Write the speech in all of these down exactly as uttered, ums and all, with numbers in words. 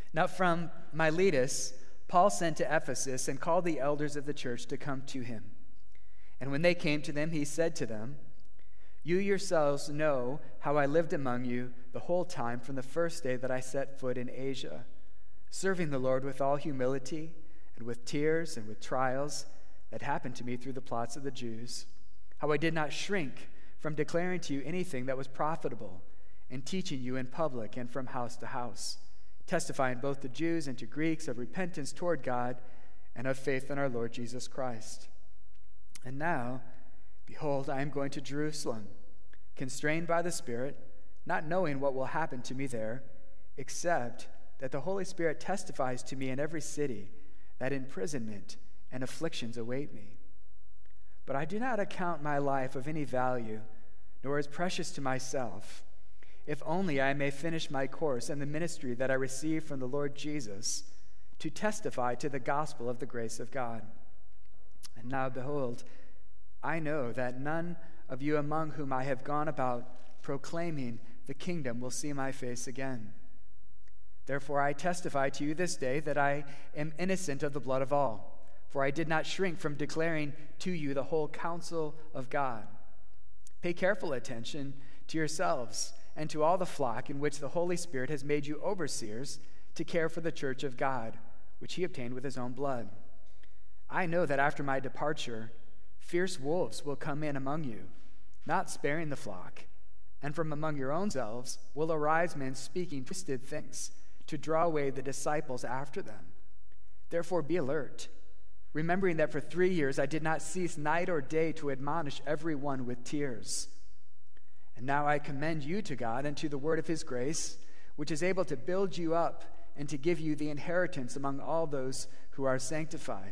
Now from Miletus, Paul sent to Ephesus and called the elders of the church to come to him. And when they came to them, he said to them, "You yourselves know how I lived among you the whole time from the first day that I set foot in Asia, serving the Lord with all humility and with tears and with trials that happened to me through the plots of the Jews, how I did not shrink from declaring to you anything that was profitable and teaching you in public and from house to house, testifying both to Jews and to Greeks of repentance toward God and of faith in our Lord Jesus Christ. And now, behold, I am going to Jerusalem, constrained by the Spirit, not knowing what will happen to me there, except that the Holy Spirit testifies to me in every city that imprisonment and afflictions await me. But I do not account my life of any value, nor as precious to myself, if only I may finish my course in the ministry that I received from the Lord Jesus, to testify to the gospel of the grace of God. And now, behold, I know that none of you among whom I have gone about proclaiming the kingdom will see my face again. Therefore I testify to you this day that I am innocent of the blood of all, for I did not shrink from declaring to you the whole counsel of God. Pay careful attention to yourselves and to all the flock in which the Holy Spirit has made you overseers to care for the church of God, which he obtained with his own blood. I know that after my departure, fierce wolves will come in among you, not sparing the flock, and from among your own selves will arise men speaking twisted things to draw away the disciples after them. Therefore be alert, remembering that for three years I did not cease night or day to admonish everyone with tears. And now I commend you to God and to the word of his grace, which is able to build you up and to give you the inheritance among all those who are sanctified.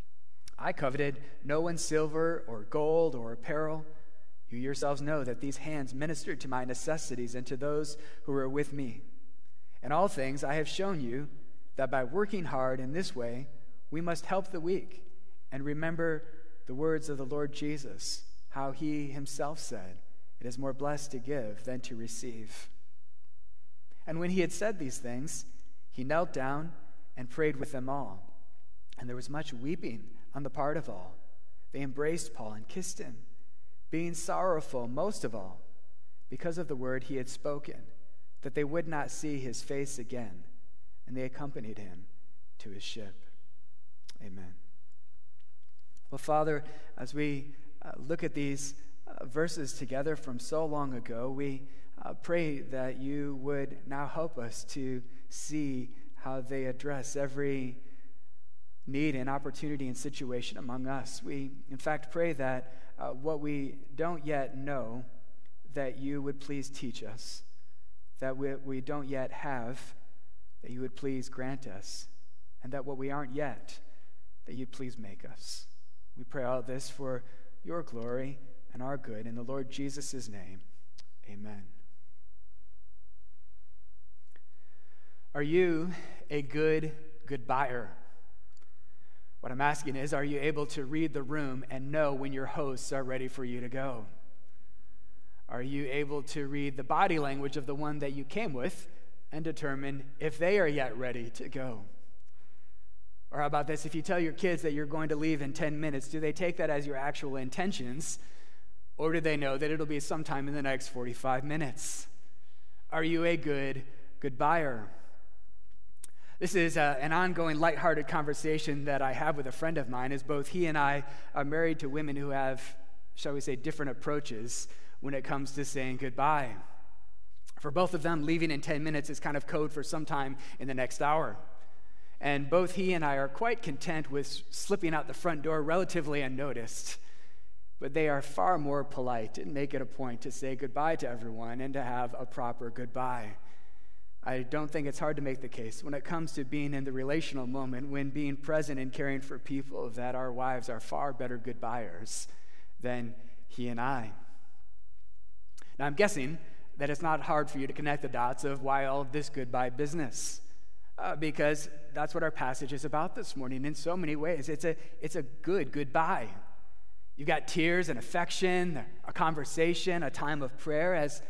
I coveted no one's silver or gold or apparel. You yourselves know that these hands ministered to my necessities and to those who were with me. In all things I have shown you that by working hard in this way, we must help the weak and remember the words of the Lord Jesus, how he himself said, "It is more blessed to give than to receive." And when he had said these things, he knelt down and prayed with them all. And there was much weeping on the part of all. They embraced Paul and kissed him, being sorrowful most of all because of the word he had spoken, that they would not see his face again. And they accompanied him to his ship. Amen. Well, Father, as we uh, look at these uh, verses together from so long ago, we uh, pray that you would now help us to see how they address every need and opportunity and situation among us. We, in fact, pray that uh, what we don't yet know, that you would please teach us, that what we don't yet have, that you would please grant us, and that what we aren't yet, that you'd please make us. We pray all this for your glory and our good. In the Lord Jesus' name, amen. Are you a good goodbyer? What I'm asking is, are you able to read the room and know when your hosts are ready for you to go? Are you able to read the body language of the one that you came with and determine if they are yet ready to go? Or how about this? If you tell your kids that you're going to leave in ten minutes, do they take that as your actual intentions, or do they know that it'll be sometime in the next forty-five minutes? Are you a good goodbyer? This is uh, an ongoing lighthearted conversation that I have with a friend of mine, as both he and I are married to women who have, shall we say, different approaches when it comes to saying goodbye. For both of them, leaving in ten minutes is kind of code for sometime in the next hour. And both he and I are quite content with slipping out the front door relatively unnoticed. But they are far more polite and make it a point to say goodbye to everyone and to have a proper goodbye. I don't think it's hard to make the case when it comes to being in the relational moment, when being present and caring for people, that our wives are far better goodbyers than he and I. Now, I'm guessing that it's not hard for you to connect the dots of why all of this goodbye business, uh, because that's what our passage is about this morning in so many ways. It's a, it's a good goodbye. You've got tears and affection, a conversation, a time of prayer, as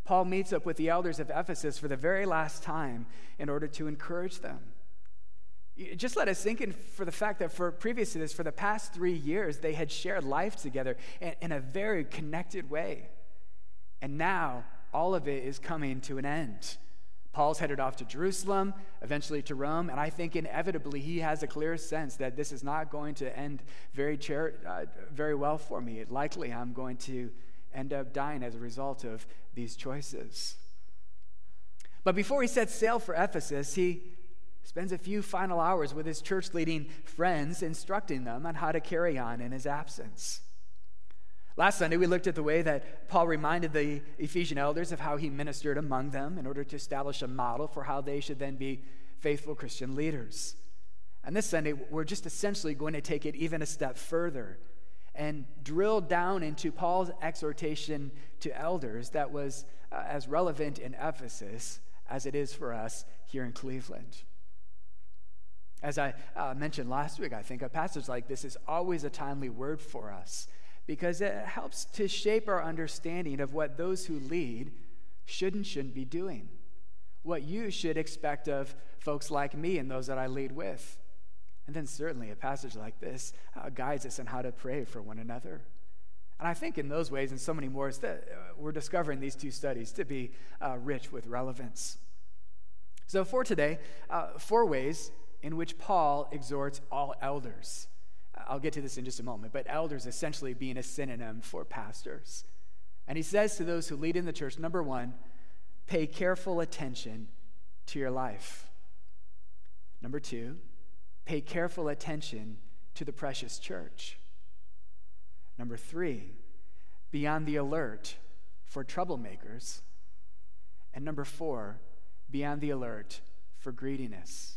Paul meets up with the elders of Ephesus for the very last time in order to encourage them. Just let us think in for the fact that for previous to this, for the past three years, they had shared life together in, in a very connected way. And now, all of it is coming to an end. Paul's headed off to Jerusalem, eventually to Rome, and I think inevitably he has a clear sense that this is not going to end very, char- uh, very well for me. Likely I'm going to end up dying as a result of these choices. But before he sets sail for Ephesus, he spends a few final hours with his church-leading friends, instructing them on how to carry on in his absence. Last Sunday, we looked at the way that Paul reminded the Ephesian elders of how he ministered among them in order to establish a model for how they should then be faithful Christian leaders. And this Sunday, we're just essentially going to take it even a step further and drill down into Paul's exhortation to elders that was uh, as relevant in Ephesus as it is for us here in Cleveland. As I uh, mentioned last week, I think a passage like this is always a timely word for us because it helps to shape our understanding of what those who lead should and shouldn't be doing, what you should expect of folks like me and those that I lead with. And then certainly a passage like this uh, guides us on how to pray for one another. And I think in those ways and so many more, that, uh, we're discovering these two studies to be uh, rich with relevance. So for today, uh, four ways in which Paul exhorts all elders. I'll get to this in just a moment, but elders essentially being a synonym for pastors. And he says to those who lead in the church, number one, pay careful attention to your life. Number two, pay careful attention to the precious church. Number three, be on the alert for troublemakers. And number four, be on the alert for greediness.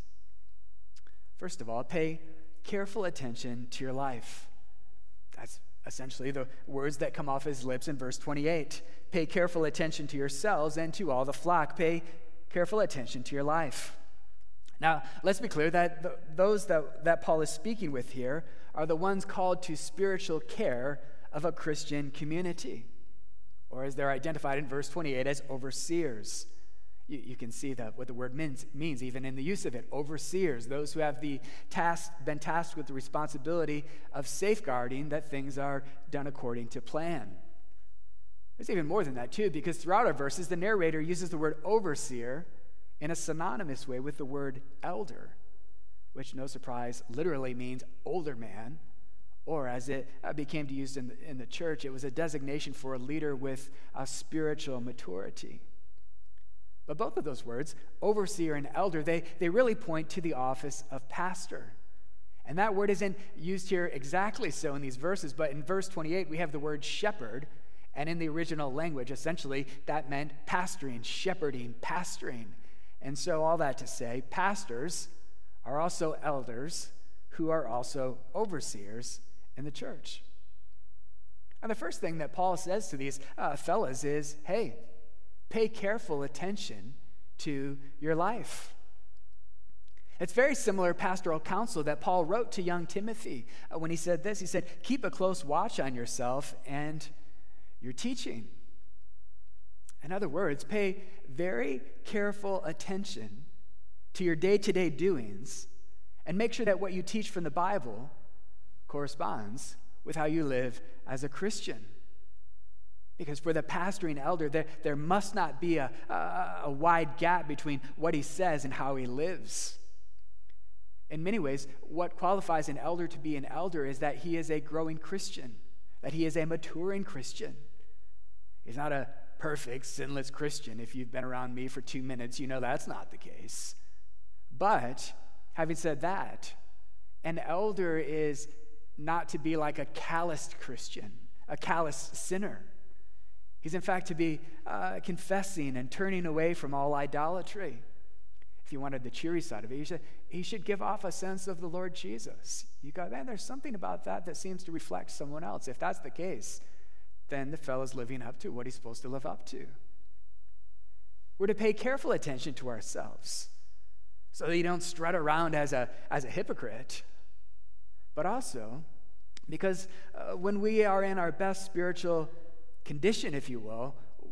First of all, pay careful attention to your life. That's essentially the words that come off his lips in verse twenty-eight. Pay careful attention to yourselves and to all the flock. Pay careful attention to your life. Now, let's be clear that the, those that, that Paul is speaking with here are the ones called to spiritual care of a Christian community, or as they're identified in verse twenty-eight as overseers. You, you can see that what the word means, means even in the use of it. Overseers, those who have the task, been tasked with the responsibility of safeguarding that things are done according to plan. There's even more than that too, because throughout our verses, the narrator uses the word overseer in a synonymous way with the word elder, which, no surprise, literally means older man, or as it became used in the, in the church, it was a designation for a leader with a spiritual maturity. But both of those words, overseer and elder, they, they really point to the office of pastor. And that word isn't used here exactly so in these verses, but in verse twenty-eight, we have the word shepherd, and in the original language, essentially, that meant pastoring, shepherding, pastoring. And so all that to say, pastors are also elders who are also overseers in the church. And the first thing that Paul says to these uh, fellas is, hey, pay careful attention to your life. It's very similar pastoral counsel that Paul wrote to young Timothy uh, when he said this. He said, keep a close watch on yourself and your teaching. In other words, pay very careful attention to your day-to-day doings and make sure that what you teach from the Bible corresponds with how you live as a Christian. Because for the pastoring elder, there, there must not be a, a, a wide gap between what he says and how he lives. In many ways, what qualifies an elder to be an elder is that he is a growing Christian, that he is a maturing Christian. He's not a perfect, sinless Christian. If you've been around me for two minutes, you know that's not the case. But having said that, an elder is not to be like a calloused Christian, a callous sinner. He's in fact to be uh, confessing and turning away from all idolatry. If you wanted the cheery side of it, he should, he should give off a sense of the Lord Jesus. You go, man, there's something about that that seems to reflect someone else. If that's the case, then the fellow's living up to what he's supposed to live up to. We're to pay careful attention to ourselves so that you don't strut around as a, as a hypocrite, but also because uh, when we are in our best spiritual condition, if you will,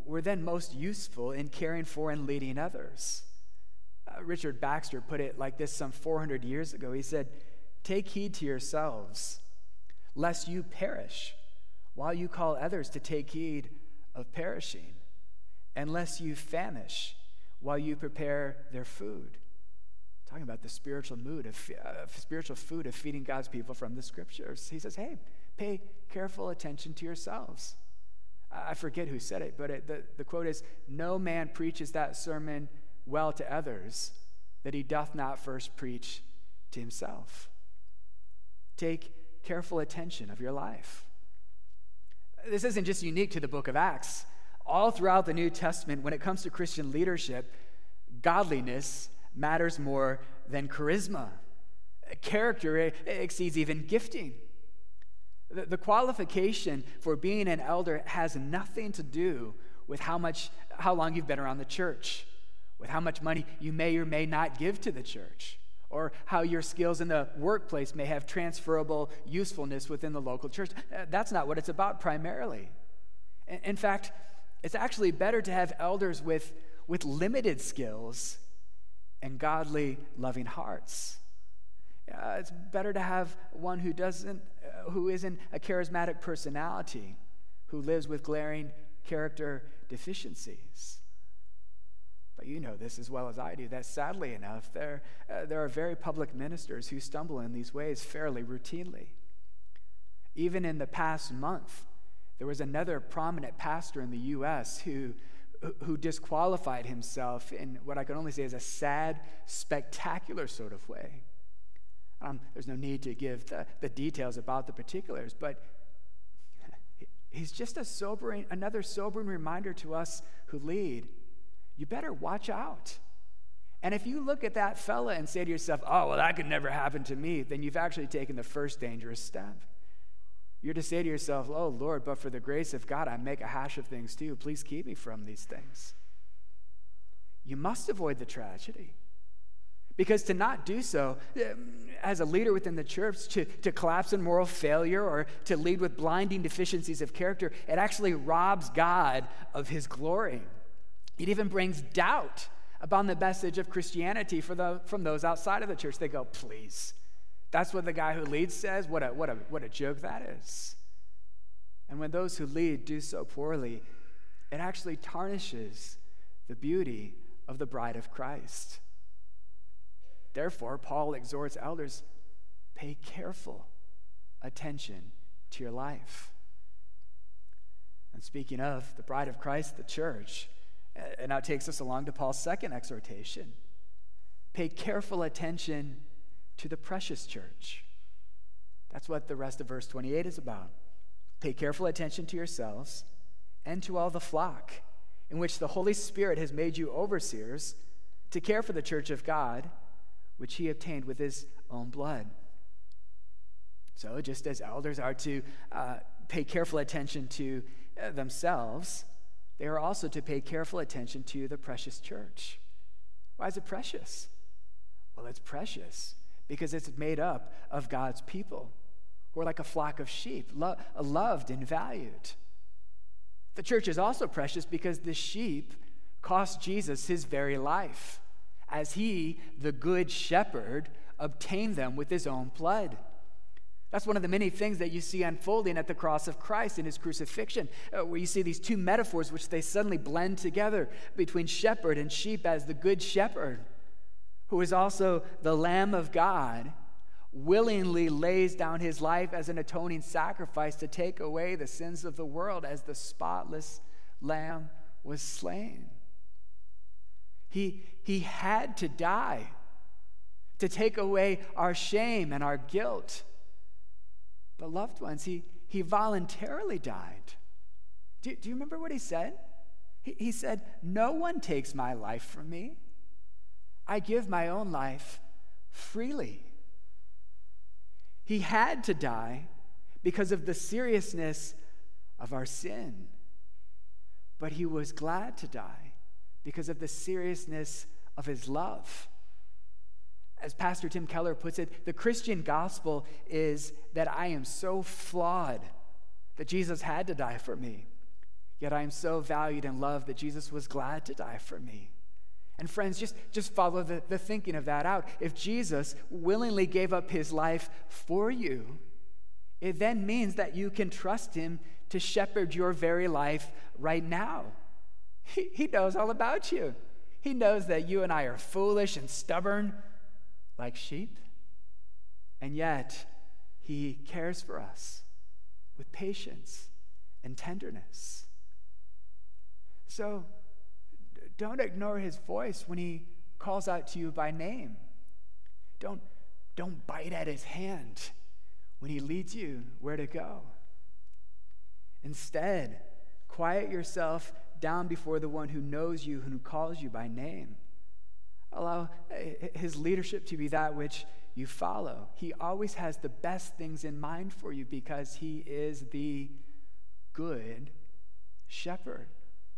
we're then most useful in caring for and leading others. Uh, Richard Baxter put it like this some four hundred years ago. He said, "Take heed to yourselves, lest you perish, while you call others to take heed of perishing, and lest you famish, while you prepare their food." Talking about the spiritual mood of uh, spiritual food of feeding God's people from the scriptures. He says, hey, pay careful attention to yourselves. I forget who said it, but it, the, the quote is, "No man preaches that sermon well to others, that he doth not first preach to himself." Take careful attention of your life. This isn't just unique to the book of Acts. All throughout the New Testament, when it comes to Christian leadership, godliness matters more than charisma. Character exceeds even gifting. The, the qualification for being an elder has nothing to do with how much, how long you've been around the church, with how much money you may or may not give to the church, or how your skills in the workplace may have transferable usefulness within the local church. That's not what it's about primarily. In, in fact, it's actually better to have elders with, with limited skills and godly, loving hearts. Uh, it's better to have one who doesn't, uh, who isn't a charismatic personality, who lives with glaring character deficiencies. But you know this as well as I do, that sadly enough, there, uh, there are very public ministers who stumble in these ways fairly routinely. Even in the past month, there was another prominent pastor in the U S who who disqualified himself in what I can only say is a sad, spectacular sort of way. Um, there's no need to give the, the details about the particulars, but he's just a sobering, another sobering reminder to us who lead. You better watch out. And if you look at that fella and say to yourself, "Oh, well, that could never happen to me," then you've actually taken the first dangerous step. You're to say to yourself, "Oh, Lord, but for the grace of God, I make a hash of things too. Please keep me from these things." You must avoid the tragedy. Because to not do so, as a leader within the church, to, to collapse in moral failure or to lead with blinding deficiencies of character, it actually robs God of his glory. It even brings doubt about the message of Christianity for the, from those outside of the church. They go, "Please, that's what the guy who leads says? What a, what a, what a joke that is." And when those who lead do so poorly, it actually tarnishes the beauty of the bride of Christ. Therefore, Paul exhorts elders, pay careful attention to your life. And speaking of the bride of Christ, the church, it now takes us along to Paul's second exhortation. Pay careful attention to the precious church. That's what the rest of verse twenty-eight is about. Pay careful attention to yourselves and to all the flock in which the Holy Spirit has made you overseers to care for the church of God, which he obtained with his own blood. So just as elders are to uh, pay careful attention to uh, themselves, they are also to pay careful attention to the precious church. Why is it precious? Well, it's precious because it's made up of God's people who are like a flock of sheep, lo- loved and valued. The church is also precious because the sheep cost Jesus his very life, as he, the good shepherd, obtained them with his own blood. That's one of the many things that you see unfolding at the cross of Christ in his crucifixion, uh, where you see these two metaphors which they suddenly blend together between shepherd and sheep as the good shepherd, who is also the Lamb of God, willingly lays down his life as an atoning sacrifice to take away the sins of the world as the spotless Lamb was slain. He, he had to die to take away our shame and our guilt. But loved ones, he, he voluntarily died. Do, do you remember what he said? He, he said, "No one takes my life from me. I give my own life freely." He had to die because of the seriousness of our sin. But he was glad to die because of the seriousness of his love. As Pastor Tim Keller puts it, the Christian gospel is that I am so flawed that Jesus had to die for me. Yet I am so valued and loved that Jesus was glad to die for me. And friends, just, just follow the, the thinking of that out. If Jesus willingly gave up his life for you, it then means that you can trust him to shepherd your very life right now. He, he knows all about you. He knows that you and I are foolish and stubborn like sheep. And yet, he cares for us with patience and tenderness. So, don't ignore his voice when he calls out to you by name. Don't, don't bite at his hand when he leads you where to go. Instead, quiet yourself down before the one who knows you and who calls you by name. Allow his leadership to be that which you follow. He always has the best things in mind for you because he is the good shepherd.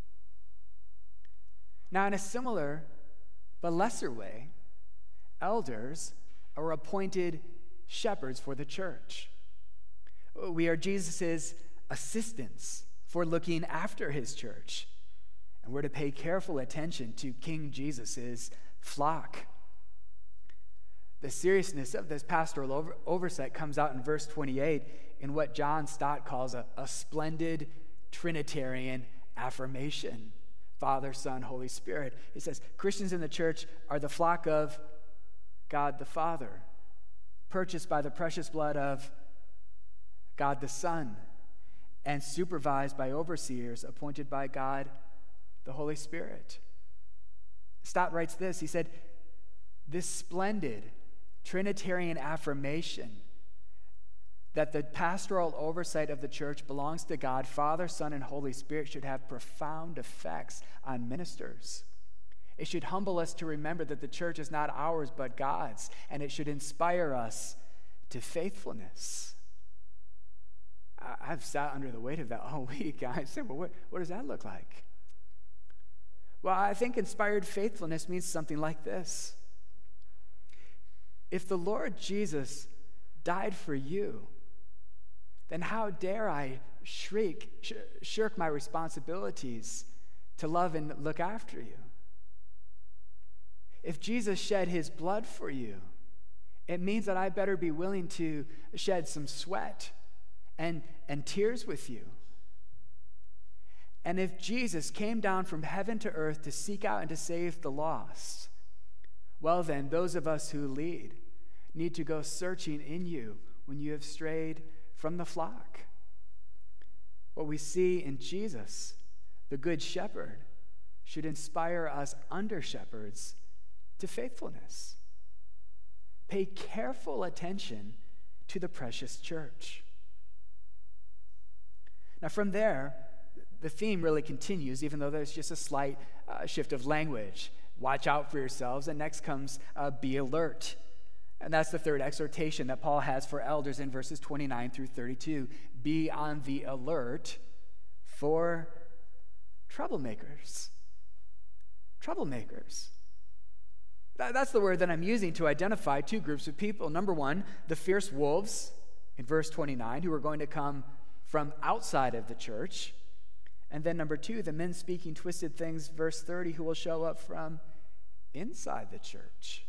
Now, in a similar but lesser way, elders are appointed shepherds for the church. We are Jesus' assistants for looking after his church, and we're to pay careful attention to King Jesus' flock. The seriousness of this pastoral over- oversight comes out in verse twenty-eight in what John Stott calls a, a splendid Trinitarian affirmation. Father, Son, Holy Spirit. It says, Christians in the church are the flock of God the Father, purchased by the precious blood of God the Son, and supervised by overseers appointed by God the Holy Spirit. Stott writes this. He said, this splendid Trinitarian affirmation that the pastoral oversight of the church belongs to God, Father, Son, and Holy Spirit should have profound effects on ministers. It should humble us to remember that the church is not ours but God's, and it should inspire us to faithfulness. I've sat under the weight of that all week. I said, well, what, what does that look like? Well, I think inspired faithfulness means something like this. If the Lord Jesus died for you, then how dare I shriek, sh- shirk my responsibilities to love and look after you? If Jesus shed his blood for you, it means that I better be willing to shed some sweat and, and tears with you. And if Jesus came down from heaven to earth to seek out and to save the lost, well then, those of us who lead need to go searching in you when you have strayed from the flock. What we see in Jesus, the Good Shepherd, should inspire us under shepherds to faithfulness. Pay careful attention to the precious church. Now, from there, the theme really continues, even though there's just a slight uh, shift of language. Watch out for yourselves, and next comes uh, be alert. And that's the third exhortation that Paul has for elders in verses twenty-nine through thirty-two. Be on the alert for troublemakers. Troublemakers. That, that's the word that I'm using to identify two groups of people. Number one, the fierce wolves in verse twenty-nine, who are going to come from outside of the church. And then number two, the men speaking twisted things, verse thirty, who will show up from inside the church.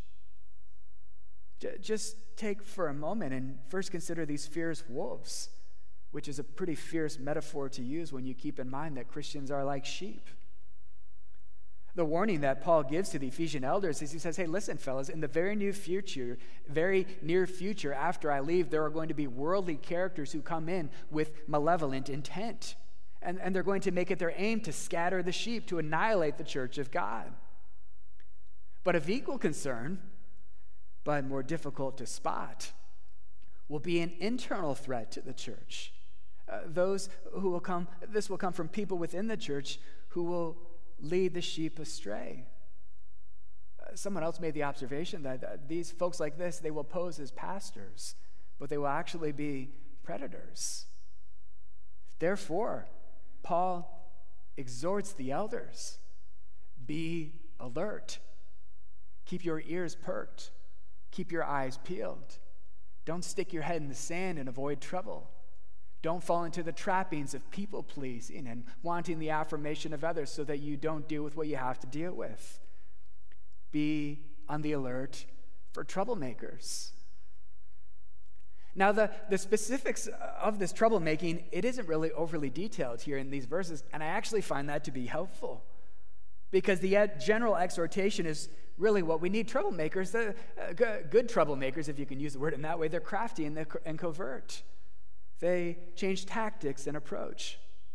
Just take for a moment and first consider these fierce wolves, which is a pretty fierce metaphor to use when you keep in mind that Christians are like sheep. The warning that Paul gives to the Ephesian elders is he says, hey, listen, fellas, in the very near future, very near future after I leave, there are going to be worldly characters who come in with malevolent intent. And, and they're going to make it their aim to scatter the sheep, to annihilate the church of God. But of equal concern, but more difficult to spot, will be an internal threat to the church. Uh, those who will come, this will come from people within the church who will lead the sheep astray. Uh, someone else made the observation that uh, these folks like this, they will pose as pastors, but they will actually be predators. Therefore, Paul exhorts the elders, be alert. Keep your ears perked. Keep your eyes peeled. Don't stick your head in the sand and avoid trouble. Don't fall into the trappings of people-pleasing and wanting the affirmation of others so that you don't deal with what you have to deal with. Be on the alert for troublemakers. Now, the, the specifics of this troublemaking, it isn't really overly detailed here in these verses, and I actually find that to be helpful because the general exhortation is really what we need. Troublemakers, the, uh, good troublemakers, if you can use the word in that way, they're crafty and, they're, and covert. They change tactics and approach.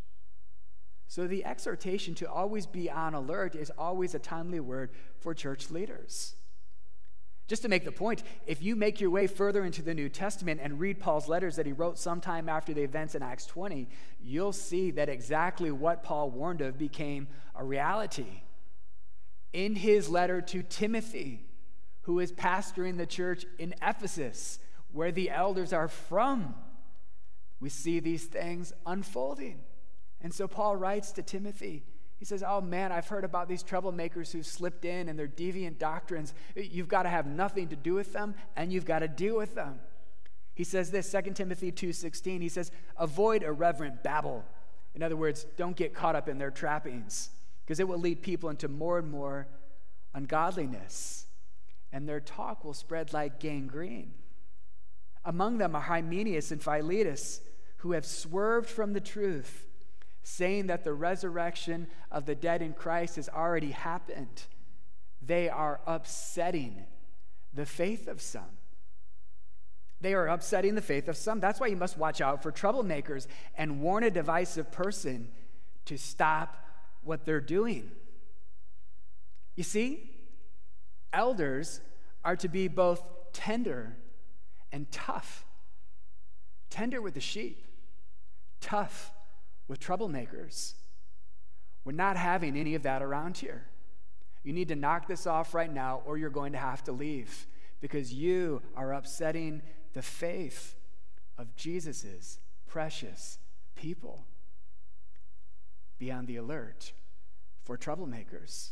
So the exhortation to always be on alert is always a timely word for church leaders. Just to make the point, if you make your way further into the New Testament and read Paul's letters that he wrote sometime after the events in Acts twenty, you'll see that exactly what Paul warned of became a reality. In his letter to Timothy, who is pastoring the church in Ephesus, where the elders are from, we see these things unfolding. And so Paul writes to Timothy. He says, oh man, I've heard about these troublemakers who slipped in and their deviant doctrines. You've got to have nothing to do with them, and you've got to deal with them. He says this, Second Timothy two sixteen, he says, avoid irreverent babble. In other words, don't get caught up in their trappings, because it will lead people into more and more ungodliness, and their talk will spread like gangrene. Among them are Hymenaeus and Philetus, who have swerved from the truth, saying that the resurrection of the dead in Christ has already happened. They are upsetting the faith of some. They are upsetting the faith of some. That's why you must watch out for troublemakers and warn a divisive person to stop what they're doing. You see, elders are to be both tender and tough. Tender with the sheep, tough with troublemakers. We're not having any of that around here. You need to knock this off right now, or you're going to have to leave, because you are upsetting the faith of Jesus's precious people. Be on the alert for troublemakers.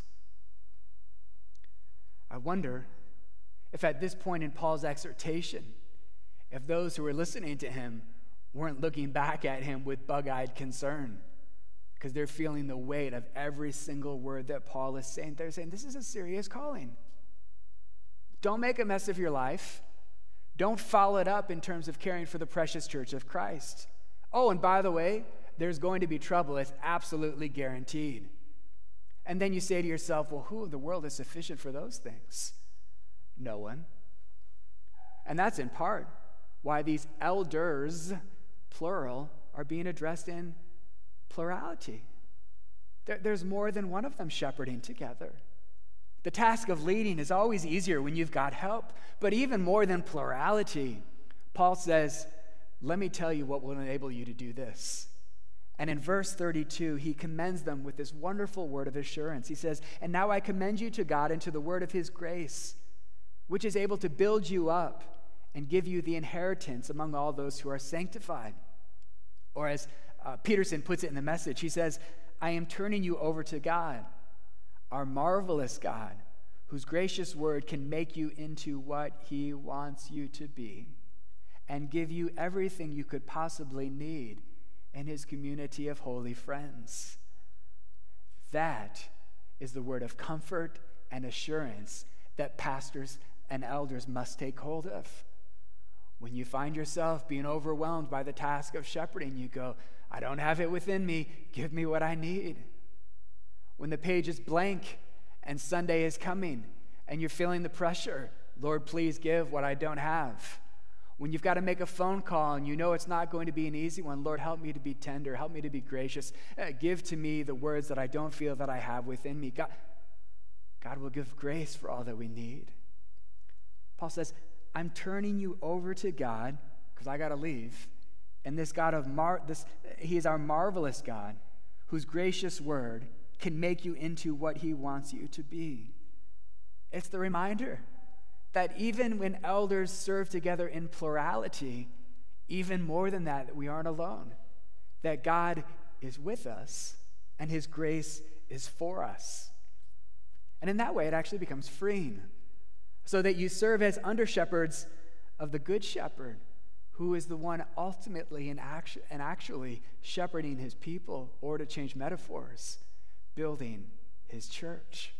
I wonder if at this point in Paul's exhortation, if those who were listening to him weren't looking back at him with bug-eyed concern, because they're feeling the weight of every single word that Paul is saying. They're saying, this is a serious calling. Don't make a mess of your life. Don't foul it up in terms of caring for the precious church of Christ. Oh, and by the way, there's going to be trouble. It's absolutely guaranteed. And then you say to yourself, well, who in the world is sufficient for those things? No one. And that's in part why these elders, plural, are being addressed in plurality. There, there's more than one of them shepherding together. The task of leading is always easier when you've got help, but even more than plurality, Paul says, let me tell you what will enable you to do this. And in verse thirty-two, he commends them with this wonderful word of assurance. He says, and now I commend you to God and to the word of his grace, which is able to build you up and give you the inheritance among all those who are sanctified. Or as uh, Peterson puts it in the Message, he says, I am turning you over to God, our marvelous God, whose gracious word can make you into what he wants you to be and give you everything you could possibly need in his community of holy friends. That is the word of comfort and assurance that pastors and elders must take hold of. When you find yourself being overwhelmed by the task of shepherding, you go, I don't have it within me. Give me what I need. When the page is blank and Sunday is coming and you're feeling the pressure, Lord, please give what I don't have. When you've got to make a phone call and you know it's not going to be an easy one, Lord, help me to be tender. Help me to be gracious. Uh, give to me the words that I don't feel that I have within me. God, God will give grace for all that we need. Paul says, I'm turning you over to God because I got to leave. And this God of mar- this, he is our marvelous God, whose gracious word can make you into what he wants you to be. It's the reminder that even when elders serve together in plurality, even more than that, that we aren't alone, that God is with us and his grace is for us. And in that way, it actually becomes freeing, so that you serve as under-shepherds of the Good Shepherd, who is the one ultimately and, actu- and actually shepherding his people, or to change metaphors, building his church.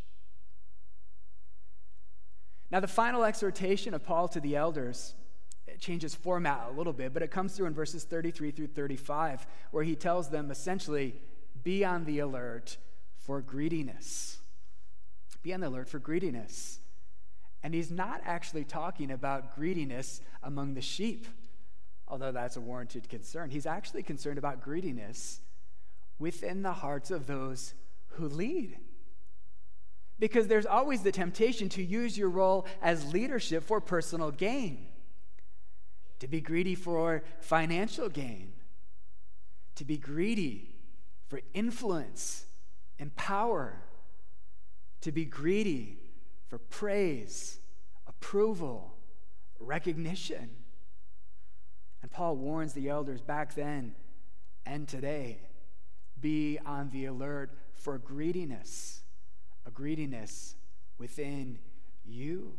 Now, the final exhortation of Paul to the elders, it changes format a little bit, but it comes through in verses thirty-three through thirty-five, where he tells them essentially, be on the alert for greediness. Be on the alert for greediness. And he's not actually talking about greediness among the sheep, although that's a warranted concern. He's actually concerned about greediness within the hearts of those who lead. Because there's always the temptation to use your role as leadership for personal gain, to be greedy for financial gain, to be greedy for influence and power, to be greedy for praise, approval, recognition. And Paul warns the elders back then and today, be on the alert for greediness, a greediness within you.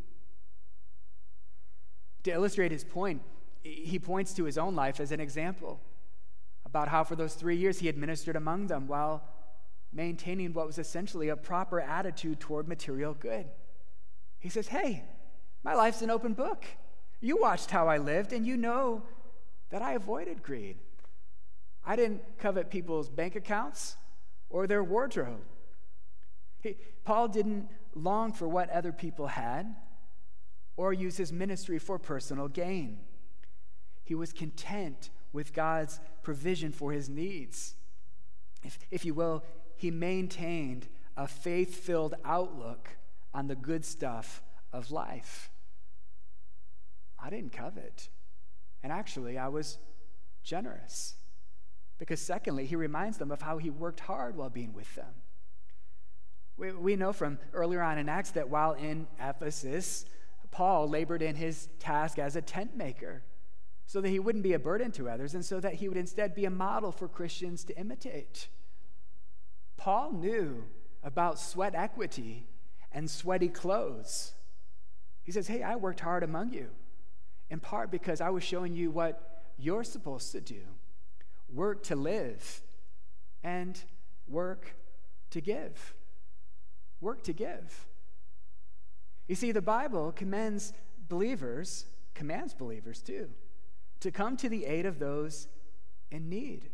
To illustrate his point, he points to his own life as an example about how for those three years he had ministered among them while maintaining what was essentially a proper attitude toward material good. He says, hey, my life's an open book. You watched how I lived, and you know that I avoided greed. I didn't covet people's bank accounts or their wardrobe. He, Paul didn't long for what other people had or use his ministry for personal gain. He was content with God's provision for his needs. If, if you will, he maintained a faith-filled outlook on the good stuff of life. I didn't covet. And actually, I was generous. Because secondly, he reminds them of how he worked hard while being with them. We, we know from earlier on in Acts that while in Ephesus, Paul labored in his task as a tent maker so that he wouldn't be a burden to others and so that he would instead be a model for Christians to imitate. Paul knew about sweat equity and sweaty clothes. He says, hey, I worked hard among you, in part because I was showing you what you're supposed to do. Work to live and work to give. Work to give. You see, the Bible commends believers, commands believers too, to come to the aid of those in need.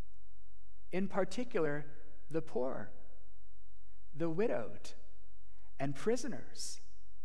In particular, the poor, the widowed, and prisoners.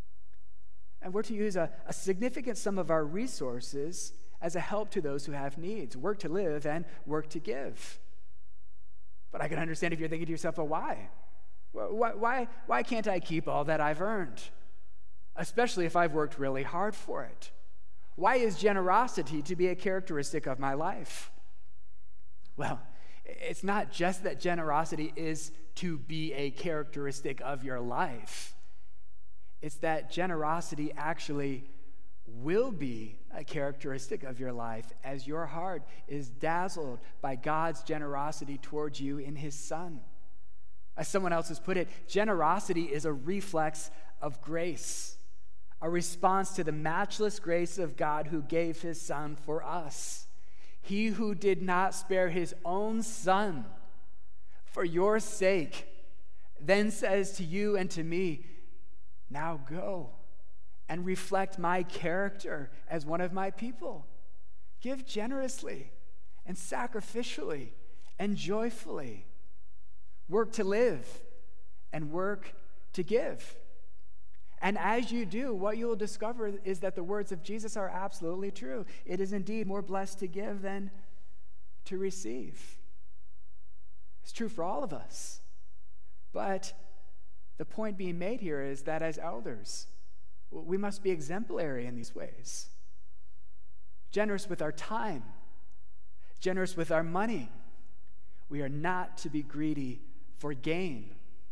And we're to use a, a significant sum of our resources as a help to those who have needs, work to live and work to give. But I can understand if you're thinking to yourself, well, why? Why, why, why can't I keep all that I've earned? Especially if I've worked really hard for it. Why is generosity to be a characteristic of my life? Well, it's not just that generosity is to be a characteristic of your life. It's that generosity actually will be a characteristic of your life as your heart is dazzled by God's generosity towards you in his Son. As someone else has put it, generosity is a reflex of grace, a response to the matchless grace of God who gave his Son for us. He who did not spare his own Son for your sake then says to you and to me, now go and reflect my character as one of my people. Give generously and sacrificially and joyfully. Work to live and work to give. And as you do, what you will discover is that the words of Jesus are absolutely true. It is indeed more blessed to give than to receive. It's true for all of us. But the point being made here is that as elders, we must be exemplary in these ways. Generous with our time, generous with our money. We are not to be greedy for gain.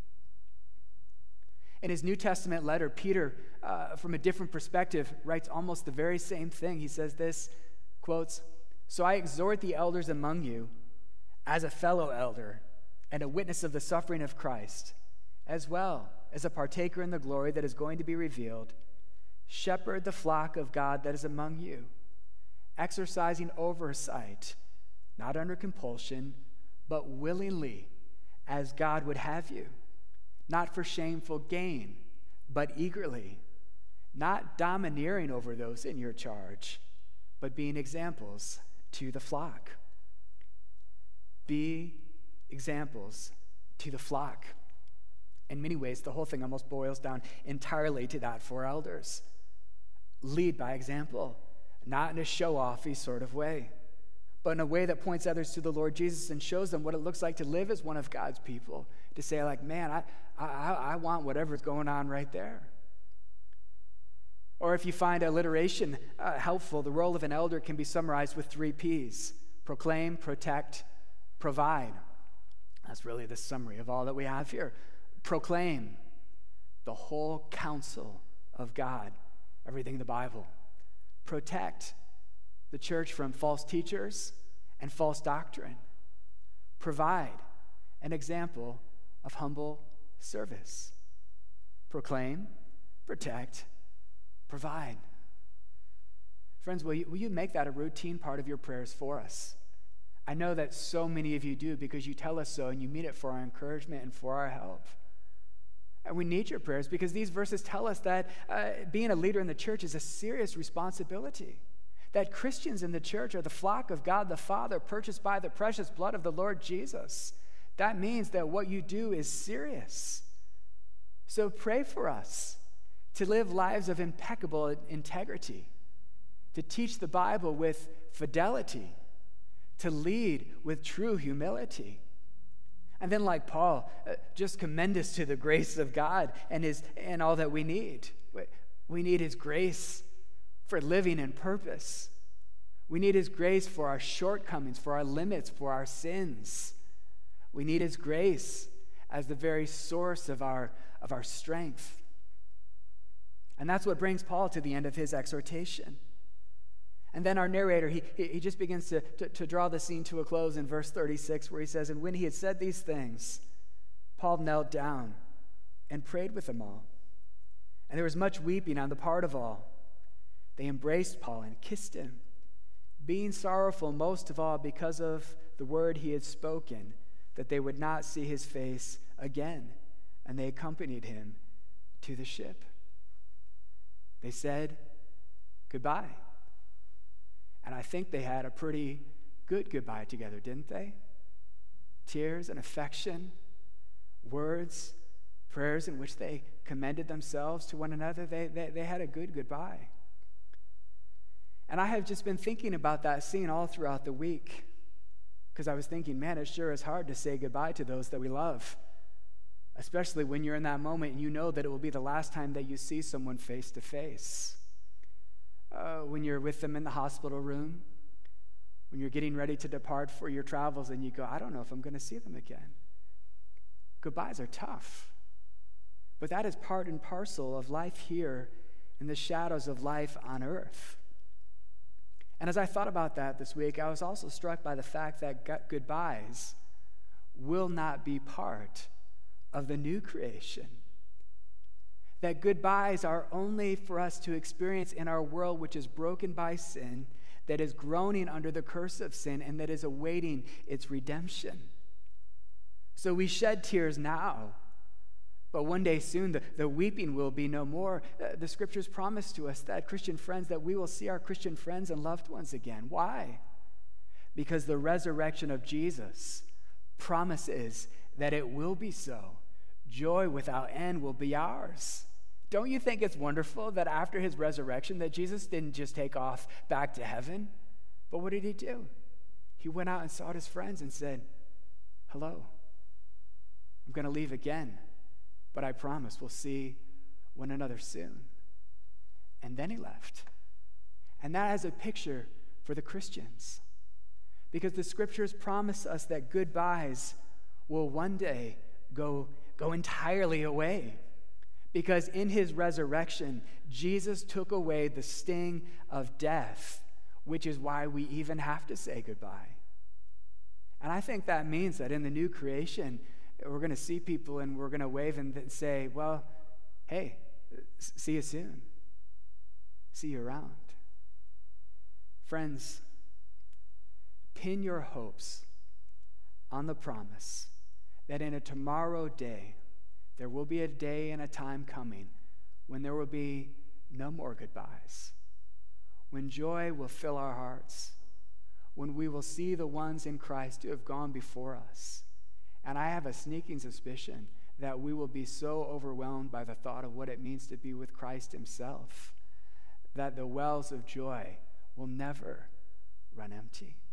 In his New Testament letter, Peter, uh, from a different perspective, writes almost the very same thing. He says this, quotes, "So I exhort the elders among you as a fellow elder and a witness of the suffering of Christ, as well as a partaker in the glory that is going to be revealed. Shepherd the flock of God that is among you, exercising oversight, not under compulsion, but willingly, as God would have you, not for shameful gain, but eagerly, not domineering over those in your charge, but being examples to the flock. Be examples to the flock. In many ways, the whole thing almost boils down entirely to that for elders. Lead by example, not in a show-offy sort of way, but in a way that points others to the Lord Jesus and shows them what it looks like to live as one of God's people. To say like, man, I, I, I want whatever's going on right there. Or if you find alliteration uh, helpful, the role of an elder can be summarized with three P's: proclaim, protect, provide. That's really the summary of all that we have here. Proclaim the whole counsel of God, everything in the Bible. Protect the church from false teachers and false doctrine. Provide an example of humble service. Proclaim, protect, provide. Friends, will you, will you make that a routine part of your prayers for us? I know that so many of you do because you tell us so and you mean it for our encouragement and for our help. And we need your prayers because these verses tell us that uh, being a leader in the church is a serious responsibility. That Christians in the church are the flock of God the Father, purchased by the precious blood of the Lord Jesus. That means that what you do is serious. So pray for us to live lives of impeccable integrity, to teach the Bible with fidelity, to lead with true humility. And then, like Paul, uh, just commend us to the grace of God and his and all that we need. We need his grace for living in purpose. We need his grace for our shortcomings, for our limits, for our sins. We need his grace as the very source of our, of our strength. And that's what brings Paul to the end of his exhortation. And then our narrator, he, he just begins to, to, to draw the scene to a close in verse thirty-six, where he says, "And when he had said these things, Paul knelt down and prayed with them all. And there was much weeping on the part of all. They embraced Paul and kissed him, being sorrowful most of all because of the word he had spoken, that they would not see his face again. And they accompanied him to the ship." They said goodbye. And I think they had a pretty good goodbye together, didn't they? Tears and affection, words, prayers in which they commended themselves to one another. They, they, they had a good goodbye. And I have just been thinking about that scene all throughout the week, because I was thinking, man, it sure is hard to say goodbye to those that we love, especially when you're in that moment and you know that it will be the last time that you see someone face to face. Uh, when you're with them in the hospital room, when you're getting ready to depart for your travels and you go, I don't know if I'm going to see them again. Goodbyes are tough. But that is part and parcel of life here in the shadows of life on earth. And as I thought about that this week, I was also struck by the fact that goodbyes will not be part of the new creation. That goodbyes are only for us to experience in our world which is broken by sin, that is groaning under the curse of sin, and that is awaiting its redemption. So we shed tears now, but one day soon the, the weeping will be no more. Uh, the scriptures promise to us that, Christian friends, that we will see our Christian friends and loved ones again. Why? Because the resurrection of Jesus promises that it will be so. Joy without end will be ours. Don't you think it's wonderful that after his resurrection that Jesus didn't just take off back to heaven, but what did he do? He went out and sought his friends and said, hello, I'm going to leave again, but I promise we'll see one another soon. And then he left. And that is a picture for the Christians, because the scriptures promise us that goodbyes will one day go go entirely away, because in his resurrection, Jesus took away the sting of death, which is why we even have to say goodbye. And I think that means that in the new creation, we're going to see people and we're going to wave and say, well, hey, see you soon. See you around. Friends, pin your hopes on the promise that in a tomorrow day, there will be a day and a time coming when there will be no more goodbyes, when joy will fill our hearts, when we will see the ones in Christ who have gone before us. And I have a sneaking suspicion that we will be so overwhelmed by the thought of what it means to be with Christ himself that the wells of joy will never run empty.